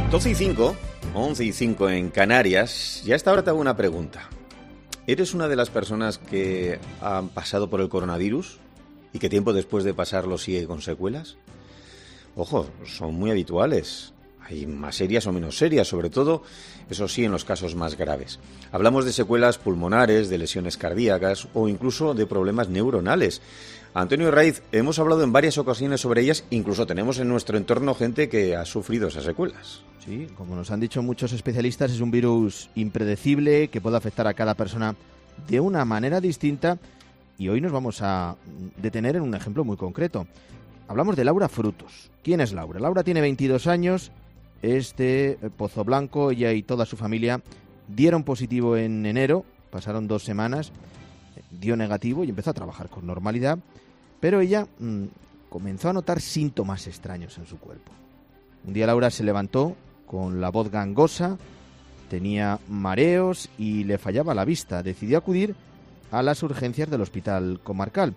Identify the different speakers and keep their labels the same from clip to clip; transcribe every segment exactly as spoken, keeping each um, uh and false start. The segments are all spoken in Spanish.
Speaker 1: doce y cinco, once y cinco en Canarias. Y a esta hora te hago una pregunta. ¿Eres una de las personas que han pasado por el coronavirus y que tiempo después de pasarlo sigue con secuelas? Ojo, son muy habituales. Hay más serias o menos serias, sobre todo, eso sí, en los casos más graves. Hablamos de secuelas pulmonares, de lesiones cardíacas o incluso de problemas neuronales. Antonio Raiz, hemos hablado en varias ocasiones sobre ellas, incluso tenemos en nuestro entorno gente que ha sufrido esas secuelas.
Speaker 2: Sí, como nos han dicho muchos especialistas, es un virus impredecible que puede afectar a cada persona de una manera distinta y hoy nos vamos a detener en un ejemplo muy concreto. Hablamos de Laura Frutos. ¿Quién es Laura? Laura tiene veintidós años, es de Pozoblanco, ella y toda su familia dieron positivo en enero, pasaron dos semanas, dio negativo y empezó a trabajar con normalidad, pero ella mmm, comenzó a notar síntomas extraños en su cuerpo. Un día Laura se levantó con la voz gangosa, tenía mareos y le fallaba la vista. Decidió acudir a las urgencias del hospital comarcal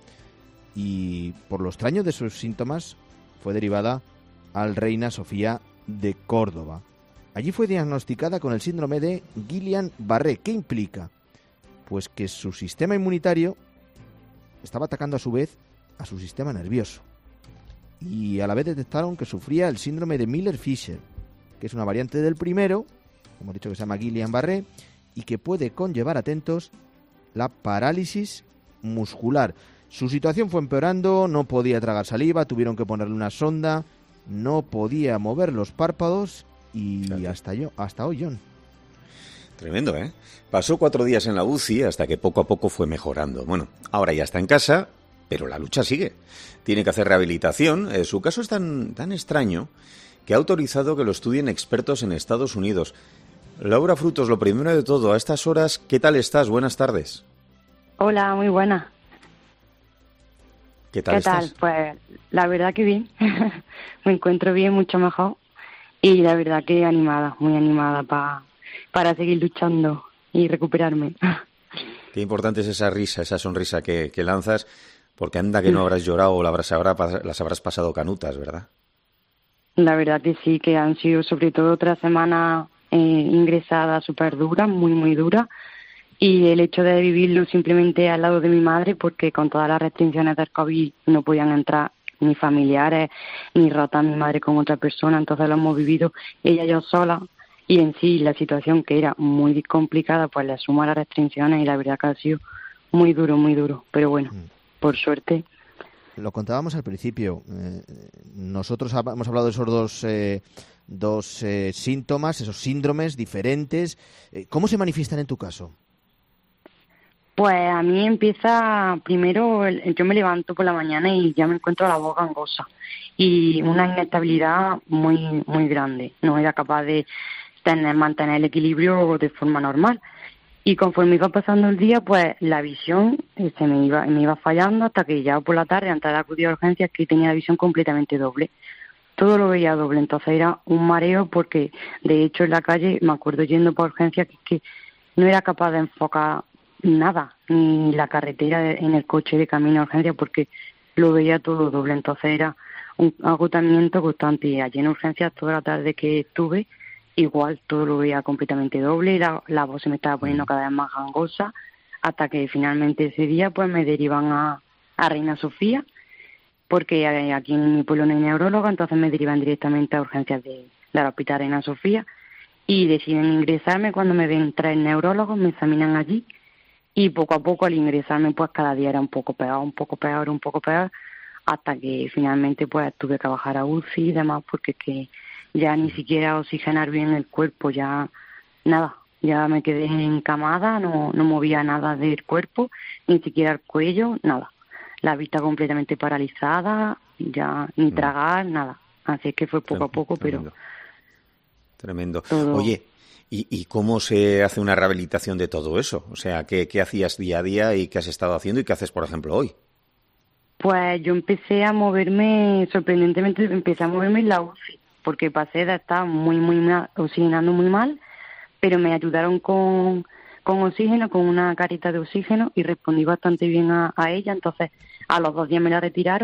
Speaker 2: y por lo extraño de sus síntomas fue derivada al Reina Sofía de Córdoba. Allí fue diagnosticada con el síndrome de Guillain-Barré. ¿Qué implica? Pues que su sistema inmunitario estaba atacando a su vez a su sistema nervioso. Y a la vez detectaron que sufría el síndrome de Miller-Fisher, que es una variante del primero, hemos dicho que se llama Guillain-Barré, y que puede conllevar, atentos, la parálisis muscular. Su situación fue empeorando, no podía tragar saliva, tuvieron que ponerle una sonda, no podía mover los párpados y claro. hasta yo, hasta hoy, John.
Speaker 1: Tremendo, ¿eh? Pasó cuatro días en la U C I hasta que poco a poco fue mejorando. Bueno, ahora ya está en casa, pero la lucha sigue. Tiene que hacer rehabilitación. Eh, su caso es tan, tan extraño que ha autorizado que lo estudien expertos en Estados Unidos. Laura Frutos, lo primero de todo, a estas horas, ¿qué tal estás? Buenas tardes.
Speaker 3: Hola, muy buena.
Speaker 1: ¿Qué tal
Speaker 3: ¿Qué
Speaker 1: estás?
Speaker 3: tal? Pues la verdad que bien. Me encuentro bien, mucho mejor. Y la verdad que animada, muy animada pa, para seguir luchando y recuperarme.
Speaker 1: Qué importante es esa risa, esa sonrisa que, que lanzas, porque anda que no habrás llorado o la habrás, habrá, las habrás pasado canutas, ¿verdad?
Speaker 3: La verdad que sí, que han sido sobre todo otra semana eh, ingresada súper dura, muy, muy dura. Y el hecho de vivirlo simplemente al lado de mi madre, porque con todas las restricciones del COVID no podían entrar ni familiares, ni rotar a mi madre con otra persona, entonces lo hemos vivido ella y yo sola, y en sí la situación que era muy complicada, pues le sumo a las restricciones y la verdad que ha sido muy duro, muy duro, pero bueno, mm. por suerte.
Speaker 2: Lo contábamos al principio, eh, nosotros hemos hablado de esos dos, eh, dos eh, síntomas, esos síndromes diferentes. Eh, ¿Cómo se manifiestan en tu caso?
Speaker 3: Pues a mí empieza primero, el, yo me levanto por la mañana y ya me encuentro la voz gangosa y una inestabilidad muy muy grande. No era capaz de tener, mantener el equilibrio de forma normal. Y conforme iba pasando el día, pues la visión eh, se me iba me iba fallando hasta que ya por la tarde, antes de acudir a urgencias, que tenía la visión completamente doble. Todo lo veía doble, entonces era un mareo porque, de hecho, en la calle, me acuerdo yendo por urgencias, que, que no era capaz de enfocar nada, ni la carretera en el coche de camino a urgencias, porque lo veía todo doble, entonces era un agotamiento constante. Y allí en urgencias, toda la tarde que estuve, igual todo lo veía completamente doble, y la, la voz se me estaba poniendo cada vez más gangosa, hasta que finalmente ese día pues me derivan a, a Reina Sofía, porque aquí en mi pueblo no hay neuróloga, entonces me derivan directamente a urgencias de, del Hospital Reina Sofía, y deciden ingresarme. Cuando me ven tres neurólogos, me examinan allí, y poco a poco al ingresarme pues cada día era un poco peor, un poco peor, un poco peor, hasta que finalmente pues tuve que bajar a U C I y demás, porque es que ya ni siquiera oxigenar bien el cuerpo, ya nada, ya me quedé encamada, no, no movía nada del cuerpo, ni siquiera el cuello, nada. La vista completamente paralizada, ya ni tragar, nada. Así que fue poco a poco,
Speaker 1: Tremendo.
Speaker 3: pero...
Speaker 1: Tremendo.
Speaker 3: Todo...
Speaker 1: Oye, ¿y, ¿y cómo se hace una rehabilitación de todo eso? O sea, ¿qué, ¿qué hacías día a día y qué has estado haciendo y qué haces, por ejemplo, hoy?
Speaker 3: Pues yo empecé a moverme, sorprendentemente empecé a moverme en la U C I, porque pasé de estar muy, muy mal, oxigenando muy mal, pero me ayudaron con, con oxígeno, con una carita de oxígeno, y respondí bastante bien a, a ella. Entonces, a los dos días me la retiraron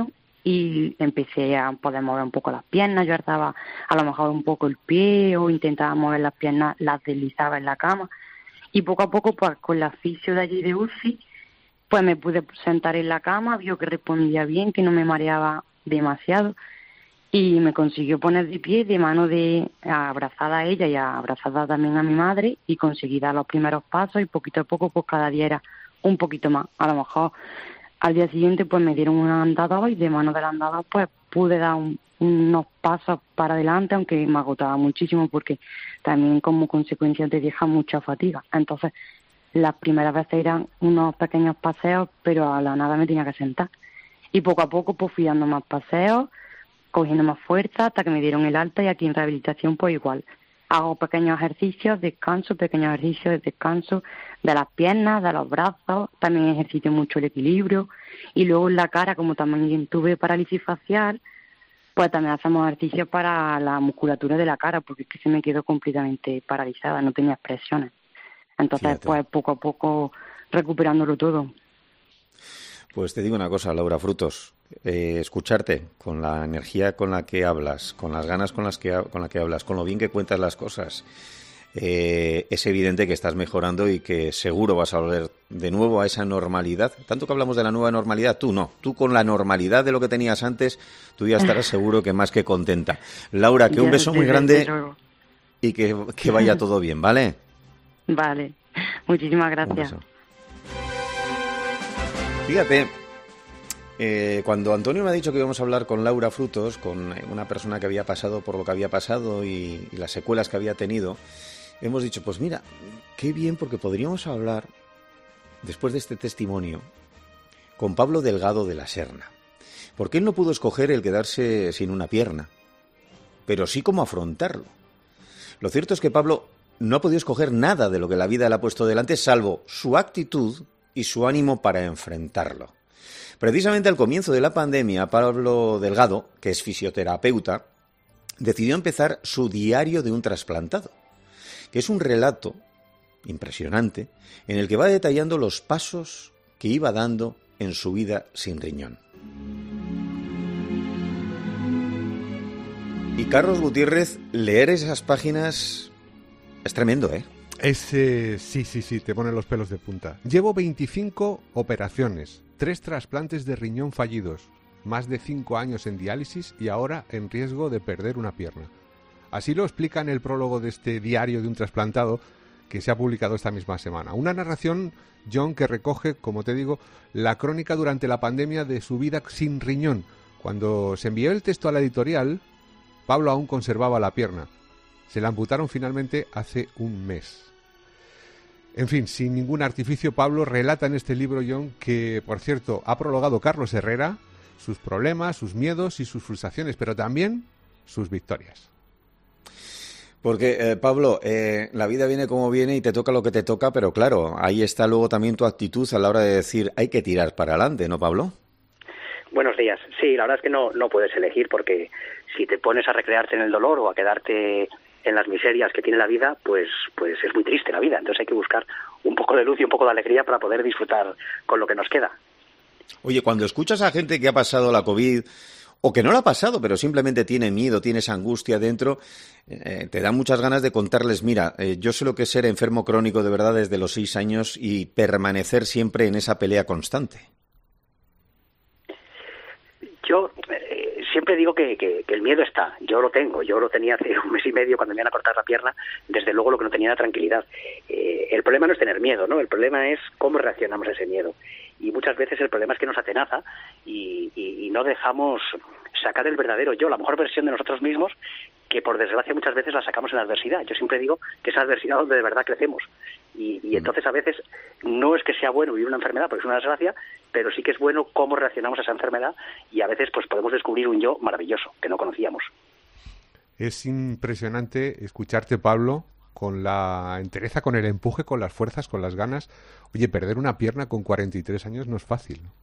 Speaker 3: y empecé a poder mover un poco las piernas. Yo alzaba a lo mejor un poco el pie o intentaba mover las piernas, las deslizaba en la cama. Y poco a poco, pues con la fisio de allí de U C I, pues me pude sentar en la cama, vio que respondía bien, que no me mareaba demasiado. Y me consiguió poner de pie, de mano de abrazada a ella y abrazada también a mi madre, y conseguí dar los primeros pasos, y poquito a poco pues cada día era un poquito más. A lo mejor al día siguiente pues me dieron un andador, y de mano del andador pues pude dar un, unos pasos para adelante, aunque me agotaba muchísimo porque también como consecuencia te deja mucha fatiga. Entonces las primeras veces eran unos pequeños paseos, pero a la nada me tenía que sentar. Y poco a poco pues fui dando más paseos, cogiendo más fuerza hasta que me dieron el alta, y aquí en rehabilitación pues igual. Hago pequeños ejercicios, descanso, pequeños ejercicios de descanso de las piernas, de los brazos, también ejercito mucho el equilibrio. Y luego en la cara, como también tuve parálisis facial, pues también hacemos ejercicios para la musculatura de la cara, porque es que se me quedó completamente paralizada, no tenía expresiones. Entonces
Speaker 1: Fíjate.
Speaker 3: pues poco a poco recuperándolo todo.
Speaker 1: Pues te digo una cosa, Laura Frutos, eh, escucharte con la energía con la que hablas, con las ganas con las que con la que hablas, con lo bien que cuentas las cosas, eh, es evidente que estás mejorando y que seguro vas a volver de nuevo a esa normalidad. Tanto que hablamos de la nueva normalidad, tú no, tú con la normalidad de lo que tenías antes, tú ya estarás seguro que más que contenta. Laura, que un beso muy grande y que, que vaya todo bien, ¿vale?
Speaker 3: Vale, muchísimas gracias.
Speaker 1: Fíjate, eh, cuando Antonio me ha dicho que íbamos a hablar con Laura Frutos, con una persona que había pasado por lo que había pasado y, y las secuelas que había tenido, hemos dicho, pues mira, qué bien, porque podríamos hablar, después de este testimonio, con Pablo Delgado de la Serna. Porque él no pudo escoger el quedarse sin una pierna, pero sí cómo afrontarlo. Lo cierto es que Pablo no ha podido escoger nada de lo que la vida le ha puesto delante, salvo su actitud y su ánimo para enfrentarlo. Precisamente al comienzo de la pandemia, Pablo Delgado, que es fisioterapeuta, decidió empezar su diario de un trasplantado, que es un relato impresionante en el que va detallando los pasos que iba dando en su vida sin riñón. Y Carlos Gutiérrez, leer esas páginas es tremendo, ¿eh?
Speaker 4: Es, eh, sí, sí, sí, te ponen los pelos de punta. Llevo veinticinco operaciones, tres trasplantes de riñón fallidos, más de cinco años en diálisis y ahora en riesgo de perder una pierna. Así lo explica en el prólogo de este diario de un trasplantado que se ha publicado esta misma semana. Una narración, John, que recoge, como te digo, la crónica durante la pandemia de su vida sin riñón. Cuando se envió el texto a la editorial, Pablo aún conservaba la pierna. Se la amputaron finalmente hace un mes. En fin, sin ningún artificio, Pablo relata en este libro, John, que, por cierto, ha prologado Carlos Herrera, sus problemas, sus miedos y sus frustraciones, pero también sus victorias.
Speaker 1: Porque, eh, Pablo, eh, la vida viene como viene y te toca lo que te toca, pero claro, ahí está luego también tu actitud a la hora de decir hay que tirar para adelante, ¿no, Pablo?
Speaker 5: Buenos días. Sí, la verdad es que no, no puedes elegir, porque si te pones a recrearte en el dolor o a quedarte en las miserias que tiene la vida, pues pues es muy triste la vida. Entonces hay que buscar un poco de luz y un poco de alegría para poder disfrutar con lo que nos queda.
Speaker 1: Oye, cuando escuchas a gente que ha pasado la COVID o que no la ha pasado, pero simplemente tiene miedo, tiene esa angustia dentro, eh, te da muchas ganas de contarles, mira, eh, yo sé lo que es ser enfermo crónico de verdad desde los seis años y permanecer siempre en esa pelea constante.
Speaker 5: Yo eh, siempre digo que, que, que el miedo está, yo lo tengo, yo lo tenía hace un mes y medio cuando me iban a cortar la pierna, desde luego lo que no tenía era tranquilidad. Eh, el problema no es tener miedo, ¿no? El problema es cómo reaccionamos a ese miedo. Y muchas veces el problema es que nos atenaza y, y, y no dejamos sacar el verdadero yo, la mejor versión de nosotros mismos, que por desgracia muchas veces la sacamos en la adversidad. Yo siempre digo que es la adversidad donde de verdad crecemos. Y, y entonces a veces no es que sea bueno vivir una enfermedad, porque es una desgracia, pero sí que es bueno cómo reaccionamos a esa enfermedad y a veces pues podemos descubrir un yo maravilloso que no conocíamos.
Speaker 4: Es impresionante escucharte, Pablo, con la entereza, con el empuje, con las fuerzas, con las ganas. Oye, perder una pierna con cuarenta y tres años no es fácil, ¿no?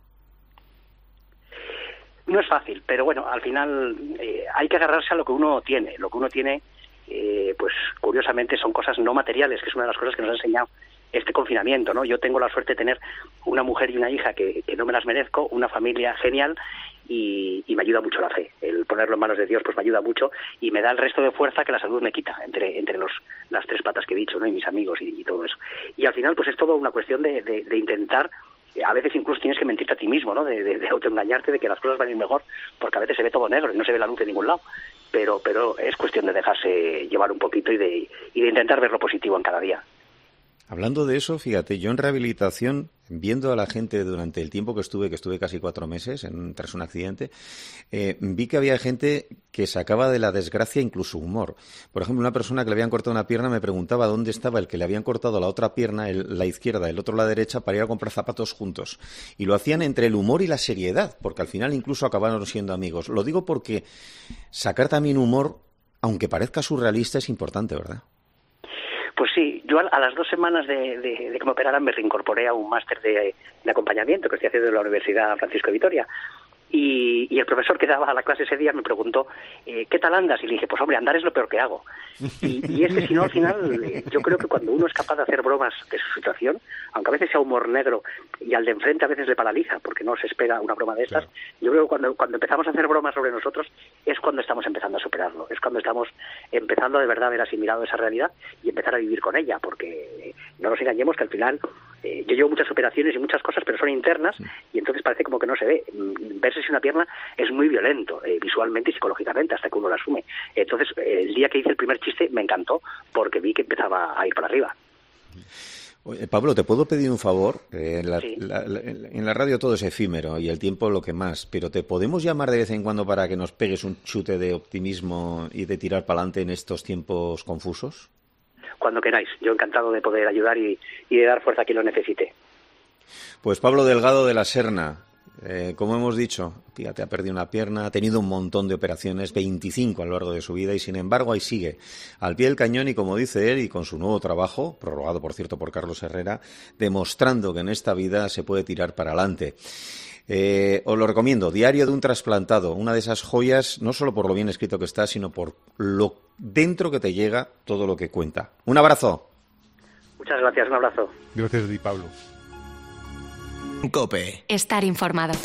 Speaker 5: No es fácil, pero bueno, al final eh, hay que agarrarse a lo que uno tiene. Lo que uno tiene, eh, pues curiosamente son cosas no materiales, que es una de las cosas que nos ha enseñado este confinamiento, ¿no? Yo tengo la suerte de tener una mujer y una hija que, que no me las merezco, una familia genial, y, y me ayuda mucho la fe. El ponerlo en manos de Dios pues me ayuda mucho y me da el resto de fuerza que la salud me quita, entre entre los las tres patas que he dicho, ¿no? Y mis amigos y, y todo eso. Y al final pues es todo una cuestión de, de, de intentar, a veces incluso tienes que mentirte a ti mismo, ¿no? De, de, de autoengañarte de que las cosas van a ir mejor, porque a veces se ve todo negro y no se ve la luz de ningún lado. Pero pero es cuestión de dejarse llevar un poquito y de, y de intentar ver lo positivo en cada día.
Speaker 1: Hablando de eso, fíjate, yo en rehabilitación, viendo a la gente durante el tiempo que estuve, que estuve casi cuatro meses en, tras un accidente, eh, vi que había gente que sacaba de la desgracia incluso humor. Por ejemplo, una persona que le habían cortado una pierna me preguntaba dónde estaba el que le habían cortado la otra pierna, el, la izquierda, el otro la derecha, para ir a comprar zapatos juntos. Y lo hacían entre el humor y la seriedad, porque al final incluso acabaron siendo amigos. Lo digo porque sacar también humor, aunque parezca surrealista, es importante, ¿verdad?
Speaker 5: Pues sí, yo a las dos semanas de, de, de que me operaran me reincorporé a un máster de, de acompañamiento que estoy haciendo en la Universidad Francisco de Vitoria. Y, y el profesor que daba la clase ese día me preguntó, eh, ¿qué tal andas? Y le dije, pues hombre, andar es lo peor que hago. Y, y es que si no, al final, eh, yo creo que cuando uno es capaz de hacer bromas de su situación, aunque a veces sea humor negro y al de enfrente a veces le paraliza porque no se espera una broma de estas, claro. Yo creo que cuando, cuando empezamos a hacer bromas sobre nosotros es cuando estamos empezando a superarlo, es cuando estamos empezando de verdad a ver asimilado esa realidad y empezar a vivir con ella, porque eh, no nos engañemos que al final eh, yo llevo muchas operaciones y muchas cosas, pero son internas, sí. Y entonces parece como que no se ve. Verse una pierna es muy violento, eh, visualmente y psicológicamente, hasta que uno lo asume. Entonces, eh, el día que hice el primer chiste me encantó, porque vi que empezaba a ir para arriba.
Speaker 1: Oye, Pablo, ¿te puedo pedir un favor? Eh, en, la,
Speaker 5: sí.
Speaker 1: la, la, en la radio todo es efímero y el tiempo lo que más, pero ¿te podemos llamar de vez en cuando para que nos pegues un chute de optimismo y de tirar para adelante en estos tiempos confusos?
Speaker 5: Cuando queráis. Yo encantado de poder ayudar y, y de dar fuerza a quien lo necesite.
Speaker 1: Pues Pablo Delgado de la Serna, eh, como hemos dicho, fíjate, ha perdido una pierna, ha tenido un montón de operaciones, veinticinco a lo largo de su vida, y sin embargo ahí sigue, al pie del cañón y como dice él, y con su nuevo trabajo, prorrogado por cierto por Carlos Herrera, demostrando que en esta vida se puede tirar para adelante. Eh, os lo recomiendo, Diario de un trasplantado, una de esas joyas, no solo por lo bien escrito que está, sino por lo dentro que te llega todo lo que cuenta. Un abrazo.
Speaker 5: Muchas gracias, un abrazo.
Speaker 4: Gracias, Di Pablo.
Speaker 6: COPE.
Speaker 7: Estar informado.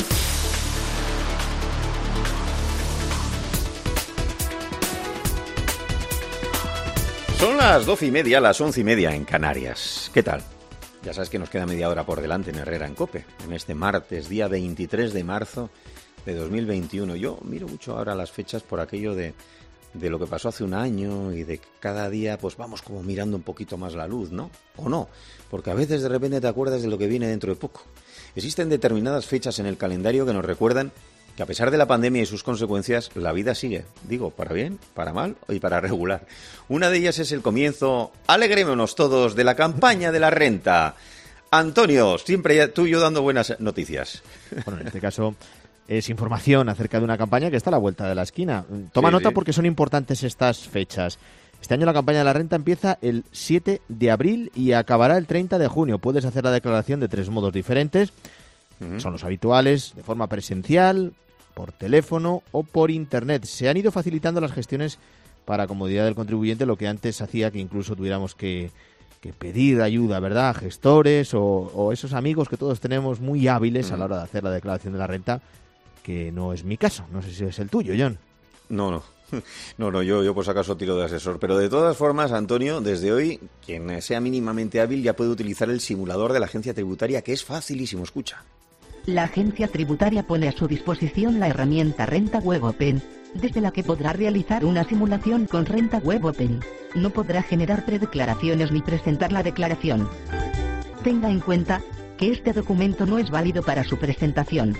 Speaker 1: Son las doce y media, las once y media en Canarias. ¿Qué tal? Ya sabes que nos queda media hora por delante en Herrera en COPE, en este martes, día veintitrés de marzo de dos mil veintiuno. Yo miro mucho ahora las fechas por aquello de, de lo que pasó hace un año y de que cada día pues vamos como mirando un poquito más la luz, ¿no? O no, porque a veces de repente te acuerdas de lo que viene dentro de poco. Existen determinadas fechas en el calendario que nos recuerdan que a pesar de la pandemia y sus consecuencias, la vida sigue. Digo, para bien, para mal y para regular. Una de ellas es el comienzo, alegrémonos todos, de la campaña de la renta. Antonio, siempre tú y yo dando buenas noticias.
Speaker 2: Bueno, en este caso es información acerca de una campaña que está a la vuelta de la esquina. Toma
Speaker 1: sí,
Speaker 2: nota
Speaker 1: sí.
Speaker 2: porque son importantes estas fechas. Este año la campaña de la renta empieza el siete de abril y acabará el treinta de junio. Puedes hacer la declaración de tres modos diferentes. Uh-huh. Son los habituales, de forma presencial, por teléfono o por internet. Se han ido facilitando las gestiones para comodidad del contribuyente, lo que antes hacía que incluso tuviéramos que, que pedir ayuda, ¿verdad?, a gestores o, o esos amigos que todos tenemos muy hábiles uh-huh. a la hora de hacer la declaración de la renta, que no es mi caso. No sé si es el tuyo, John.
Speaker 1: No, no. No, no, yo, yo por si acaso tiro de asesor. Pero de todas formas, Antonio, desde hoy, quien sea mínimamente hábil ya puede utilizar el simulador de la agencia tributaria, que es facilísimo, escucha.
Speaker 8: La agencia tributaria pone a su disposición la herramienta Renta Web Open, desde la que podrá realizar una simulación con Renta Web Open. No podrá generar predeclaraciones ni presentar la declaración. Tenga en cuenta que este documento no es válido para su presentación.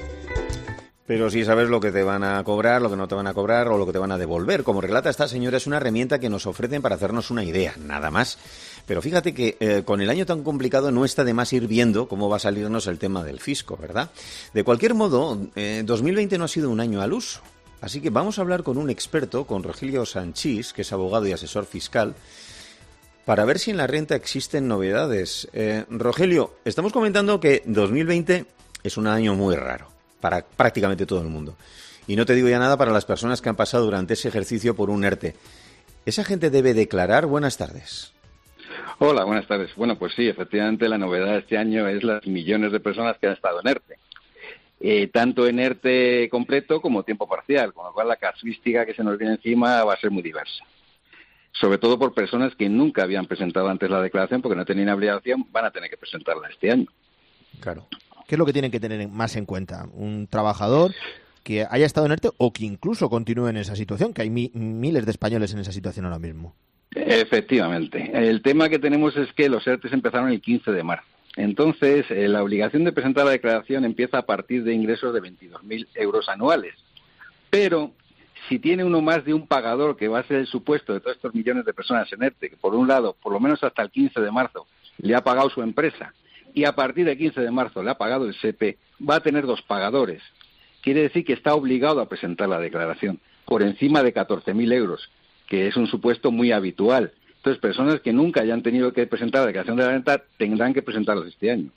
Speaker 1: Pero si sabes lo que te van a cobrar, lo que no te van a cobrar o lo que te van a devolver. Como relata esta señora, es una herramienta que nos ofrecen para hacernos una idea, nada más. Pero fíjate que eh, con el año tan complicado no está de más ir viendo cómo va a salirnos el tema del fisco, ¿verdad? De cualquier modo, eh, dos mil veinte no ha sido un año al uso. Así que vamos a hablar con un experto, con Rogelio Sanchís, que es abogado y asesor fiscal, para ver si en la renta existen novedades. Eh, Rogelio, estamos comentando que dos mil veinte es un año muy raro para prácticamente todo el mundo. Y no te digo ya nada para las personas que han pasado durante ese ejercicio por un ERTE. ¿Esa gente debe declarar? Buenas tardes.
Speaker 9: Hola, buenas tardes. Bueno, pues sí, efectivamente la novedad de este año es las millones de personas que han estado en ERTE.
Speaker 6: eh, tanto en ERTE completo como tiempo parcial, con lo cual la casuística que se nos viene encima va a ser muy diversa. Sobre todo por personas que nunca habían presentado antes la declaración porque no tenían obligación, van a tener que presentarla este año.
Speaker 2: Claro. ¿Qué es lo que tienen que tener más en cuenta? Un trabajador que haya estado en ERTE o que incluso continúe en esa situación, que hay mi, miles de españoles en esa situación ahora mismo.
Speaker 6: Efectivamente. El tema que tenemos es que los ERTEs empezaron el quince de marzo. Entonces, eh, la obligación de presentar la declaración empieza a partir de ingresos de veintidós mil euros anuales. Pero si tiene uno más de un pagador, que va a ser el supuesto de todos estos millones de personas en ERTE, que por un lado, por lo menos hasta el quince de marzo, le ha pagado su empresa, y a partir del quince de marzo le ha pagado el S E P E, va a tener dos pagadores. Quiere decir que está obligado a presentar la declaración por encima de catorce mil euros, que es un supuesto muy habitual. Entonces, personas que nunca hayan tenido que presentar la declaración de la renta tendrán que presentarlos este año.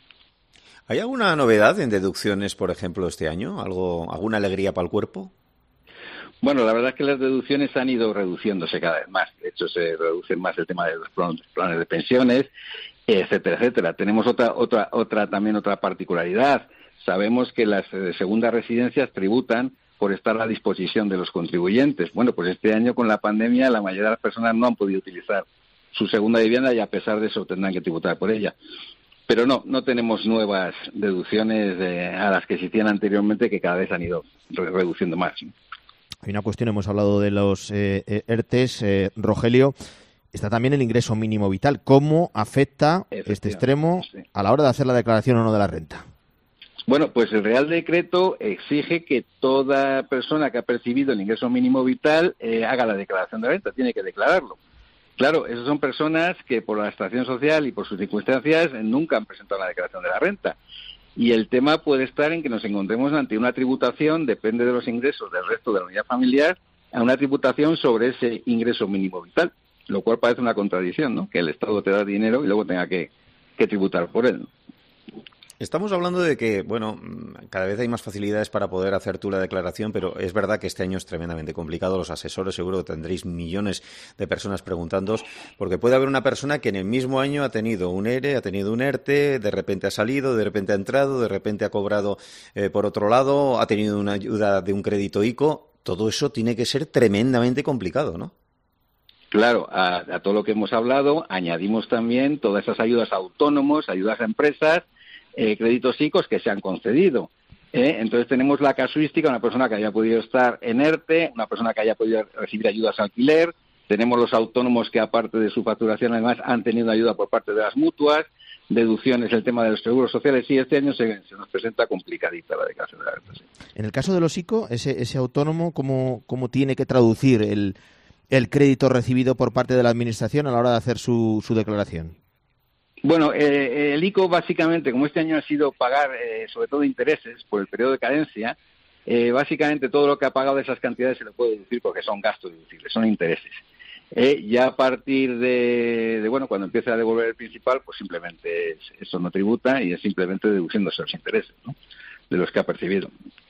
Speaker 1: ¿Hay alguna novedad en deducciones, por ejemplo, este año? ¿Algo, alguna alegría para el cuerpo?
Speaker 6: Bueno, la verdad es que las deducciones han ido reduciéndose cada vez más. De hecho, se reduce más el tema de los planes de pensiones, etcétera, etcétera. Tenemos otra, otra, otra también otra particularidad. Sabemos que las eh, segundas residencias tributan por estar a disposición de los contribuyentes. Bueno, pues este año con la pandemia la mayoría de las personas no han podido utilizar su segunda vivienda y a pesar de eso tendrán que tributar por ella. Pero no, no tenemos nuevas deducciones eh, a las que existían anteriormente que cada vez han ido re- reduciendo más.
Speaker 2: Hay una cuestión, hemos hablado de los eh, ERTEs, eh, Rogelio, está también el ingreso mínimo vital. ¿Cómo afecta este extremo
Speaker 6: sí.
Speaker 2: a la hora de hacer la declaración o no de la renta?
Speaker 6: Bueno, pues el Real Decreto exige que toda persona que ha percibido el ingreso mínimo vital eh, haga la declaración de renta, tiene que declararlo. Claro, esas son personas que por la extracción social y por sus circunstancias eh, nunca han presentado la declaración de la renta. Y el tema puede estar en que nos encontremos ante una tributación, depende de los ingresos del resto de la unidad familiar, a una tributación sobre ese ingreso mínimo vital, lo cual parece una contradicción, ¿no? Que el Estado te da dinero y luego tenga que, que tributar por él, ¿no?
Speaker 1: Estamos hablando de que, bueno, cada vez hay más facilidades para poder hacer tú la declaración, pero es verdad que este año es tremendamente complicado. Los asesores seguro que tendréis millones de personas preguntándoos, porque puede haber una persona que en el mismo año ha tenido un ERE, ha tenido un ERTE, de repente ha salido, de repente ha entrado, de repente ha cobrado eh, por otro lado, ha tenido una ayuda de un crédito ICO. Todo eso tiene que ser tremendamente complicado, ¿no?
Speaker 6: Claro, a, a todo lo que hemos hablado, añadimos también todas esas ayudas a autónomos, ayudas a empresas, Eh, créditos ICOs que se han concedido. ¿eh? Entonces tenemos la casuística, una persona que haya podido estar en ERTE, una persona que haya podido recibir ayudas a alquiler, tenemos los autónomos que aparte de su facturación además han tenido ayuda por parte de las mutuas, deducciones, el tema de los seguros sociales, y este año se, se nos presenta complicadita la declaración de la renta. Sí.
Speaker 2: En el caso de los ICO, ese, ese autónomo, ¿cómo, cómo tiene que traducir el, el crédito recibido por parte de la Administración a la hora de hacer su, su declaración?
Speaker 6: Bueno, eh, el ICO básicamente, como este año ha sido pagar eh, sobre todo intereses por el periodo de carencia, eh, básicamente todo lo que ha pagado de esas cantidades se le puede deducir porque son gastos deducibles, son intereses. Eh, ya a partir de, de, bueno, cuando empiece a devolver el principal, pues simplemente es, eso no tributa y es simplemente deduciéndose los intereses, ¿no?, de los que ha percibido.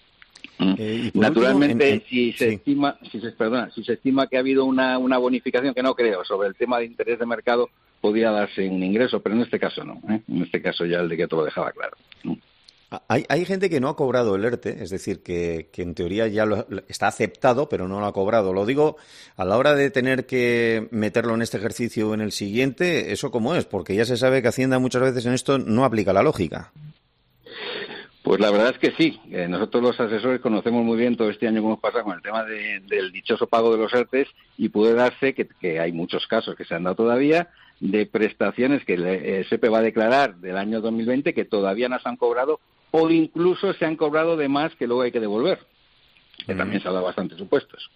Speaker 6: Eh, Naturalmente, último, en, en, si se sí. estima, si se, perdona, si se estima que ha habido una, una bonificación, que no creo, sobre el tema de interés de mercado, podría darse un ingreso, pero en este caso no. ¿eh? En este caso ya el decreto lo dejaba claro.
Speaker 1: Hay, hay gente que no ha cobrado el ERTE, es decir, que, que en teoría ya lo, está aceptado, pero no lo ha cobrado. Lo digo a la hora de tener que meterlo en este ejercicio o en el siguiente, ¿eso cómo es? Porque ya se sabe que Hacienda muchas veces en esto no aplica la lógica.
Speaker 6: Pues la verdad es que sí. Eh, nosotros los asesores conocemos muy bien todo este año cómo pasa con el tema de, del dichoso pago de los ERTEs, y puede darse que, que hay muchos casos que se han dado todavía de prestaciones que el S E P E va a declarar del año dos mil veinte que todavía no se han cobrado o incluso se han cobrado de más que luego hay que devolver, que mm. también se ha dado bastantes supuestos.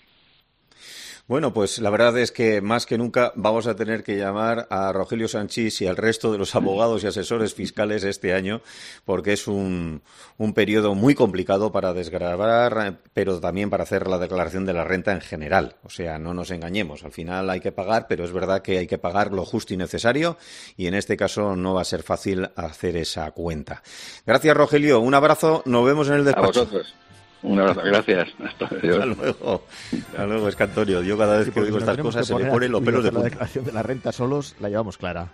Speaker 1: Bueno, pues la verdad es que más que nunca vamos a tener que llamar a Rogelio Sanchís y al resto de los abogados y asesores fiscales este año, porque es un, un periodo muy complicado para desgravar, pero también para hacer la declaración de la renta en general. O sea, no nos engañemos, al final hay que pagar, pero es verdad que hay que pagar lo justo y necesario, y en este caso no va a ser fácil hacer esa cuenta. Gracias, Rogelio, un abrazo, nos vemos en el despacho.
Speaker 6: A vosotros. Un abrazo, gracias. Hasta,
Speaker 1: Hasta luego. Hasta luego, es que Antonio, yo cada vez sí, que digo estas cosas se me ponen los pelos de punta.
Speaker 2: La declaración de la renta solos la llevamos clara.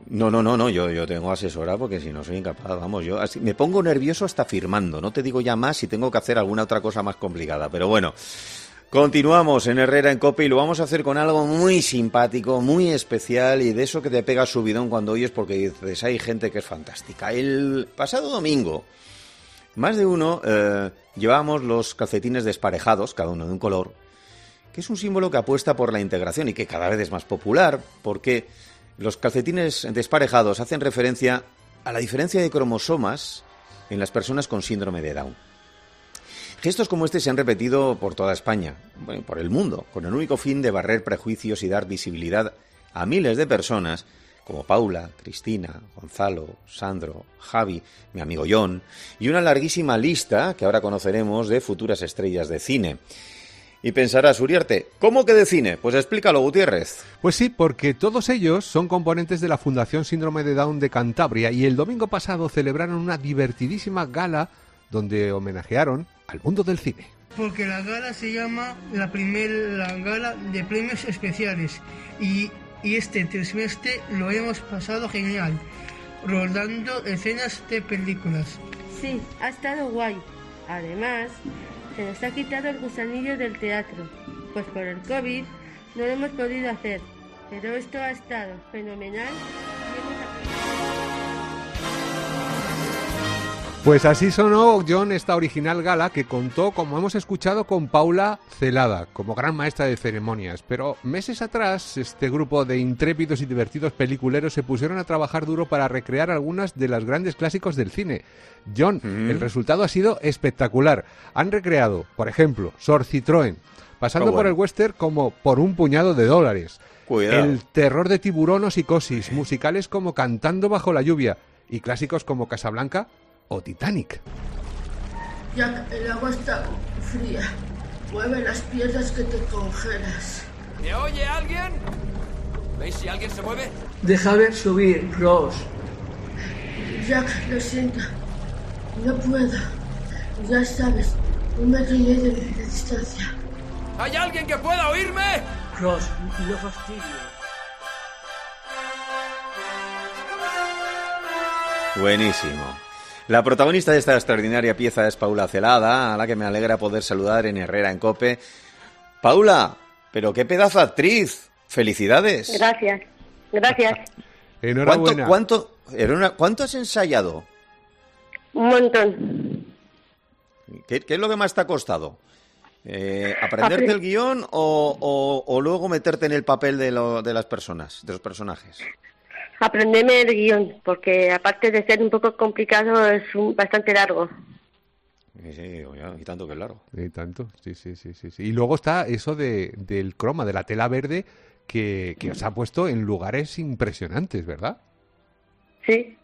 Speaker 1: No, no, no, no, yo, yo tengo asesora porque si no soy incapaz, vamos, yo así, me pongo nervioso hasta firmando, no te digo ya más si tengo que hacer alguna otra cosa más complicada, pero bueno, continuamos en Herrera en COPE y lo vamos a hacer con algo muy simpático, muy especial y de eso que te pega subidón cuando oyes porque dices, hay gente que es fantástica. El pasado domingo, más de uno eh, llevábamos los calcetines desparejados, cada uno de un color, que es un símbolo que apuesta por la integración y que cada vez es más popular porque los calcetines desparejados hacen referencia a la diferencia de cromosomas en las personas con síndrome de Down. Gestos como este se han repetido por toda España, bueno, por el mundo, con el único fin de barrer prejuicios y dar visibilidad a miles de personas como Paula, Cristina, Gonzalo, Sandro, Javi, mi amigo John, y una larguísima lista que ahora conoceremos de futuras estrellas de cine. Y pensarás, Uriarte, ¿cómo que de cine? Pues explícalo, Gutiérrez.
Speaker 4: Pues sí, porque todos ellos son componentes de la Fundación Síndrome de Down de Cantabria y el domingo pasado celebraron una divertidísima gala donde homenajearon al mundo del cine.
Speaker 7: Porque la gala se llama la primera gala de premios especiales y, y este trimestre lo hemos pasado genial, rodando escenas de películas.
Speaker 9: Sí, ha estado guay. Además, se nos ha quitado el gusanillo del teatro, pues por el COVID no lo hemos podido hacer, pero esto ha estado fenomenal y hemos aprendido.
Speaker 4: Pues así sonó, John, esta original gala que contó, como hemos escuchado, con Paula Celada, como gran maestra de ceremonias. Pero meses atrás, este grupo de intrépidos y divertidos peliculeros se pusieron a trabajar duro para recrear algunas de las grandes clásicos del cine. John, mm. el resultado ha sido espectacular. Han recreado, por ejemplo, Sor Citroën, pasando oh, bueno. por el western como Por un puñado de dólares.
Speaker 1: Cuidado.
Speaker 4: El terror de Tiburón o Psicosis, musicales como Cantando bajo la lluvia y clásicos como Casablanca o Titanic.
Speaker 10: Jack, el agua está fría. Mueve las piedras que te congelas.
Speaker 11: ¿Me oye alguien? ¿Veis si alguien se mueve?
Speaker 10: Déjame subir, Ross. Jack, lo siento. No puedo. Ya sabes, un metro y medio de distancia.
Speaker 11: ¿Hay alguien que pueda oírme?
Speaker 10: Ross, no fastidies.
Speaker 1: Buenísimo. La protagonista de esta extraordinaria pieza es Paula Celada, a la que me alegra poder saludar en Herrera en COPE. Paula, pero qué pedazo de actriz. ¡Felicidades!
Speaker 9: Gracias, gracias.
Speaker 4: Enhorabuena.
Speaker 1: ¿Cuánto, cuánto, ¿Cuánto has ensayado?
Speaker 9: Un montón.
Speaker 1: ¿Qué, qué es lo que más te ha costado? Eh, ¿Aprenderte Apre- el guión o, o, o luego meterte en el papel de, lo, de las personas, de los personajes?
Speaker 9: Aprenderme el guión, porque aparte de ser un poco complicado, es un, bastante largo.
Speaker 1: Sí, sí, y tanto que es largo.
Speaker 4: Y tanto, sí, sí, sí, sí. Y luego está eso de, del croma, de la tela verde, que, que os ha puesto en lugares impresionantes, ¿verdad?
Speaker 9: Sí.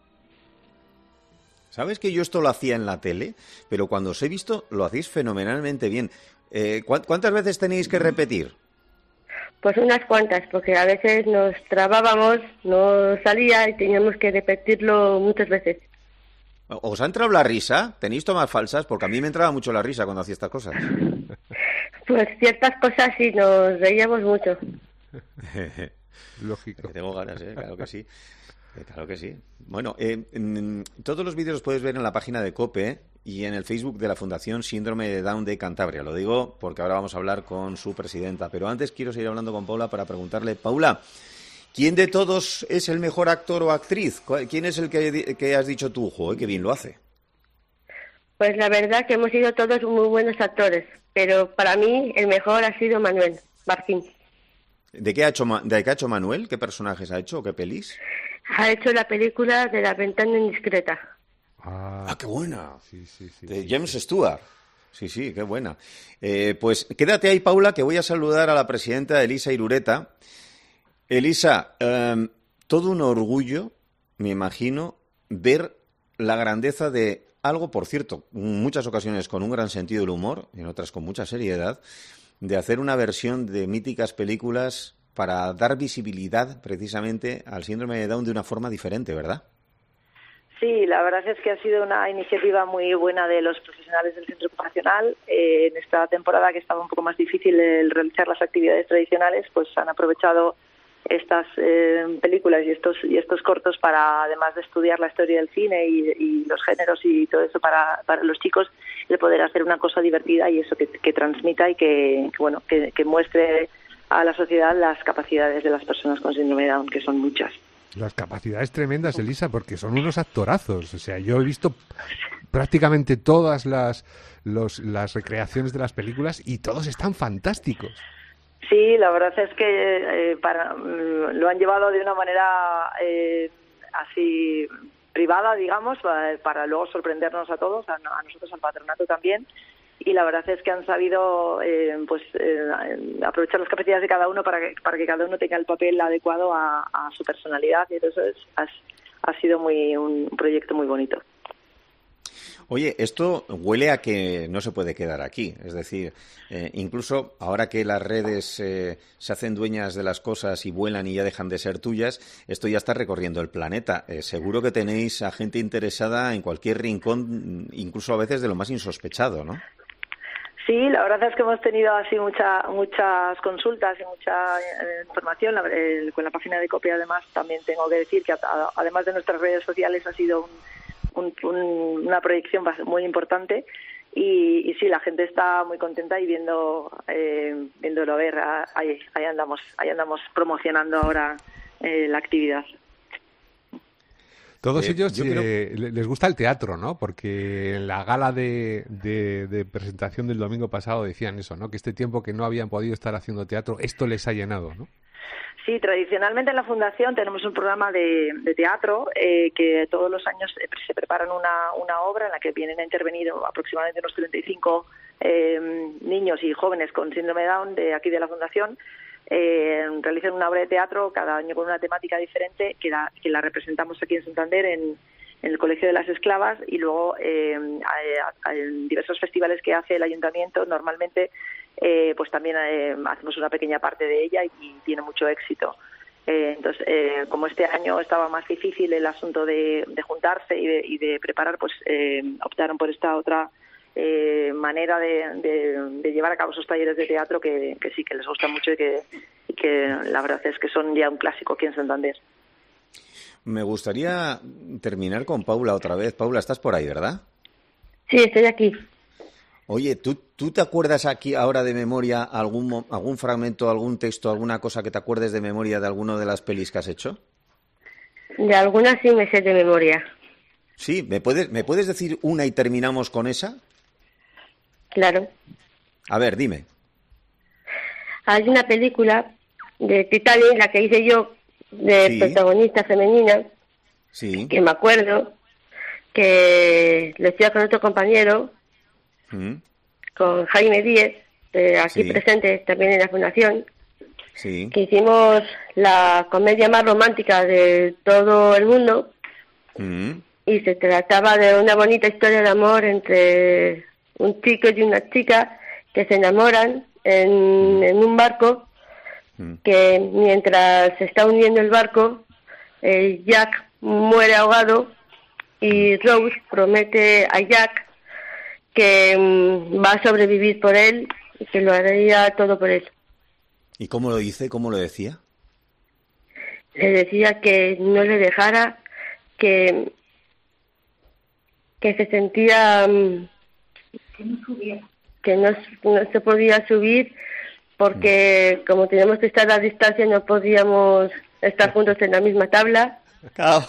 Speaker 1: ¿Sabes que yo esto lo hacía en la tele? Pero cuando os he visto, lo hacéis fenomenalmente bien. Eh, ¿Cuántas veces tenéis que repetir?
Speaker 9: Pues unas cuantas, porque a veces nos trabábamos, no salía y teníamos que repetirlo muchas veces.
Speaker 1: ¿Os ha entrado la risa? ¿Tenéis tomas falsas? Porque a mí me entraba mucho la risa cuando hacía estas cosas.
Speaker 9: Pues ciertas cosas sí, nos reíamos mucho.
Speaker 4: Lógico.
Speaker 1: Que tengo ganas, ¿eh? Claro que sí. Claro que sí. Bueno, eh, en, todos los vídeos los puedes ver en la página de COPE y en el Facebook de la Fundación Síndrome de Down de Cantabria. Lo digo porque ahora vamos a hablar con su presidenta. Pero antes quiero seguir hablando con Paula para preguntarle, Paula, ¿quién de todos es el mejor actor o actriz? ¿Quién es el que, que has dicho tú? Joder, qué bien lo hace.
Speaker 9: Pues la verdad que hemos sido todos muy buenos actores, pero para mí el mejor ha sido Manuel Martín.
Speaker 1: ¿De qué ha hecho, de qué ha hecho Manuel? ¿Qué personajes ha hecho o qué pelis?
Speaker 9: Ha hecho la película de La ventana indiscreta.
Speaker 1: Ah, ah qué buena.
Speaker 4: Sí, sí, sí,
Speaker 1: de
Speaker 4: sí,
Speaker 1: James
Speaker 4: sí.
Speaker 1: Stewart. Sí, sí, qué buena. Eh, pues quédate ahí, Paula, que voy a saludar a la presidenta Elisa Irureta. Elisa, eh, todo un orgullo, me imagino, ver la grandeza de algo, por cierto, en muchas ocasiones con un gran sentido del humor, en otras con mucha seriedad, de hacer una versión de míticas películas para dar visibilidad precisamente al síndrome de Down de una forma diferente, ¿verdad?
Speaker 12: Sí, la verdad es que ha sido una iniciativa muy buena de los profesionales del centro ocupacional. Eh, en esta temporada que estaba un poco más difícil el realizar las actividades tradicionales, pues han aprovechado estas eh, películas y estos y estos cortos para, además de estudiar la historia del cine y, y los géneros y todo eso para, para los chicos, de poder hacer una cosa divertida y eso que, que transmita y que, que bueno que, que muestre a la sociedad las capacidades de las personas con síndrome de Down, que son muchas.
Speaker 4: Las capacidades tremendas, Elisa, porque son unos actorazos. O sea, yo he visto prácticamente todas las los, las recreaciones de las películas y todos están fantásticos.
Speaker 12: Sí, la verdad es que eh, para, lo han llevado de una manera eh, así privada, digamos, para, para luego sorprendernos a todos, a, a nosotros, al patronato también. Y la verdad es que han sabido eh, pues eh, aprovechar las capacidades de cada uno para que, para que cada uno tenga el papel adecuado a, a su personalidad, y eso es, ha, ha sido muy un proyecto muy bonito.
Speaker 1: Oye, esto huele a que no se puede quedar aquí. Es decir, eh, incluso ahora que las redes eh, se hacen dueñas de las cosas y vuelan y ya dejan de ser tuyas, esto ya está recorriendo el planeta. Eh, seguro que tenéis a gente interesada en cualquier rincón, incluso a veces de lo más insospechado, ¿no?
Speaker 12: Sí, la verdad es que hemos tenido así mucha, muchas consultas y mucha eh, información. La, eh, con la página de Copia, además, también tengo que decir que a, a, además de nuestras redes sociales ha sido un, un, un, una proyección muy importante y, y sí, la gente está muy contenta y viendo eh, viéndolo ver. Ahí, ahí andamos, ahí andamos promocionando ahora eh, la actividad.
Speaker 4: Todos
Speaker 1: eh,
Speaker 4: ellos
Speaker 1: creo...
Speaker 4: eh, les gusta el teatro, ¿no? Porque en la gala de, de, de presentación del domingo pasado decían eso, ¿no? Que este tiempo que no habían podido estar haciendo teatro, esto les ha llenado, ¿no?
Speaker 12: Sí, tradicionalmente en la Fundación tenemos un programa de, de teatro eh, que todos los años se preparan una, una obra en la que vienen a intervenir aproximadamente unos treinta y cinco eh, niños y jóvenes con síndrome de Down de aquí de la Fundación. Eh, realizan una obra de teatro cada año con una temática diferente que la, que la representamos aquí en Santander en, en el Colegio de las Esclavas y luego eh, a, a, en diversos festivales que hace el Ayuntamiento normalmente eh, pues también eh, hacemos una pequeña parte de ella y, y tiene mucho éxito. Eh, entonces, eh, como este año estaba más difícil el asunto de, de juntarse y de, y de preparar, pues eh, optaron por esta otra Eh, manera de, de, de llevar a cabo esos talleres de teatro que, que sí que les gusta mucho y que, y que la verdad es que son ya un clásico aquí en Santander.
Speaker 1: Me gustaría terminar con Paula otra vez. Paula, estás por ahí, ¿verdad?
Speaker 9: Sí, estoy aquí.
Speaker 1: Oye, ¿tú, tú te acuerdas aquí ahora de memoria algún, algún fragmento, algún texto, alguna cosa que te acuerdes de memoria de alguna de las pelis que has hecho?
Speaker 9: De algunas sí me sé de memoria.
Speaker 1: Sí, ¿me puedes, ¿me puedes decir una y terminamos con esa?
Speaker 9: Claro.
Speaker 1: A ver, dime.
Speaker 9: Hay una película de Titanic, la que hice yo, de
Speaker 1: sí.
Speaker 9: protagonista femenina,
Speaker 1: sí.
Speaker 9: que me acuerdo, que lo hacía con otro compañero,
Speaker 1: ¿Mm?
Speaker 9: con Jaime Díez, eh, aquí
Speaker 1: sí.
Speaker 9: presente también en la Fundación,
Speaker 1: sí.
Speaker 9: que hicimos la comedia más romántica de todo el mundo,
Speaker 1: ¿Mm?
Speaker 9: y se trataba de una bonita historia de amor entre un chico y una chica que se enamoran en, en un barco, que mientras se está hundiendo el barco, eh, Jack muere ahogado y Rose promete a Jack que um, va a sobrevivir por él y que lo haría todo por él.
Speaker 1: ¿Y cómo lo dice? ¿Cómo lo decía?
Speaker 9: Le decía que no le dejara, que, que se sentía... Um, que no subía. Que no, no se podía subir porque como teníamos que estar a distancia no podíamos estar juntos en la misma tabla.
Speaker 1: Claro,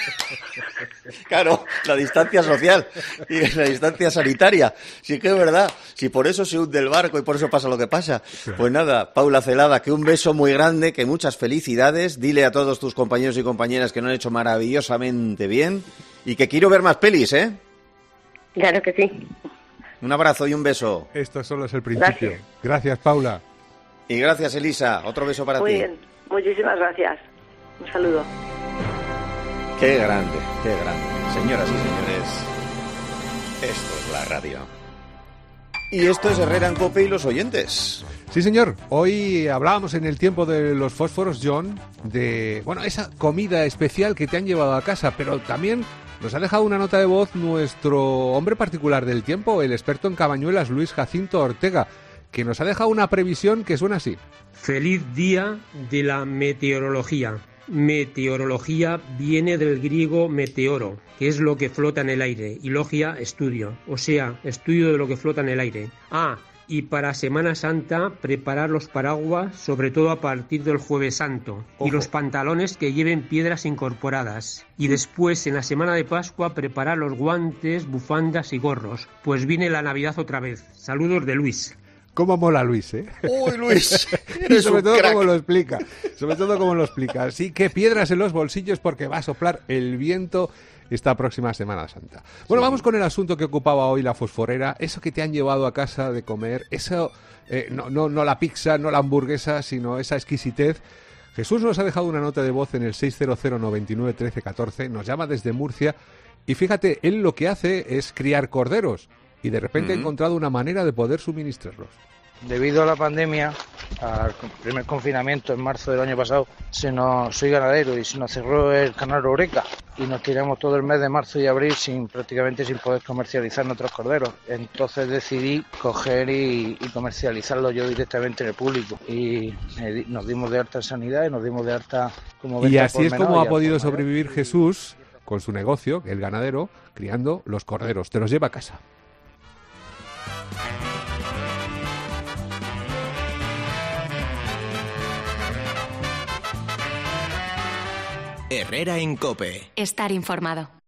Speaker 1: claro, la distancia social y la distancia sanitaria. Sí que es verdad, si por eso se hunde el barco y por eso pasa lo que pasa. Pues nada, Paula Celada, que un beso muy grande, que muchas felicidades. Dile a todos tus compañeros y compañeras que lo han hecho maravillosamente bien y que quiero ver más pelis, ¿eh?
Speaker 9: Claro que sí.
Speaker 1: Un abrazo y un beso.
Speaker 4: Esto solo es el principio. Gracias, gracias Paula.
Speaker 1: Y gracias, Elisa. Otro beso para
Speaker 12: Muy
Speaker 1: ti.
Speaker 12: Muy bien, muchísimas gracias. Un saludo.
Speaker 1: Qué grande, qué grande. Señoras y señores, esto es la radio. Y esto es Herrera en Cope y los oyentes.
Speaker 4: Sí, señor. Hoy hablábamos en el tiempo de los fósforos, John, de, bueno, esa comida especial que te han llevado a casa, pero también nos ha dejado una nota de voz nuestro hombre particular del tiempo, el experto en cabañuelas, Luis Jacinto Ortega, que nos ha dejado una previsión que suena así.
Speaker 13: Feliz día de la meteorología. Meteorología viene del griego meteoro, que es lo que flota en el aire, y logia, estudio, o sea, estudio de lo que flota en el aire. Ah, y para Semana Santa, preparar los paraguas, sobre todo a partir del Jueves Santo, Ojo. y los pantalones que lleven piedras incorporadas. Y después, en la Semana de Pascua, preparar los guantes, bufandas y gorros, pues viene la Navidad otra vez. Saludos de Luis.
Speaker 4: ¿Cómo mola Luis, eh?
Speaker 1: ¡Uy, Luis!
Speaker 4: Y sobre todo cómo lo explica. Sobre todo cómo lo explica. Sí, que piedras en los bolsillos porque va a soplar el viento esta próxima Semana Santa. Bueno, sí. Vamos con el asunto que ocupaba hoy la fosforera. Eso que te han llevado a casa de comer. Eso, eh, no, no, no la pizza, no la hamburguesa, sino esa exquisitez. Jesús nos ha dejado una nota de voz en el seis cero cero, nueve nueve, uno tres uno cuatro. Nos llama desde Murcia. Y fíjate, él lo que hace es criar corderos. Y de repente uh-huh. ha encontrado una manera de poder suministrarlos.
Speaker 14: Debido a la pandemia, al primer confinamiento en marzo del año pasado, se nos, soy ganadero y se nos cerró el canal Eureka y nos tiramos todo el mes de marzo y abril sin prácticamente sin poder comercializar nuestros corderos. Entonces decidí coger y, y comercializarlo yo directamente en el público y eh, nos dimos de alta en sanidad y nos dimos de alta como venta.
Speaker 4: Y así es como ha podido
Speaker 14: mayor.
Speaker 4: sobrevivir Jesús con su negocio, el ganadero, criando los corderos. Te los lleva a casa.
Speaker 15: Herrera en COPE.
Speaker 16: Estar informado.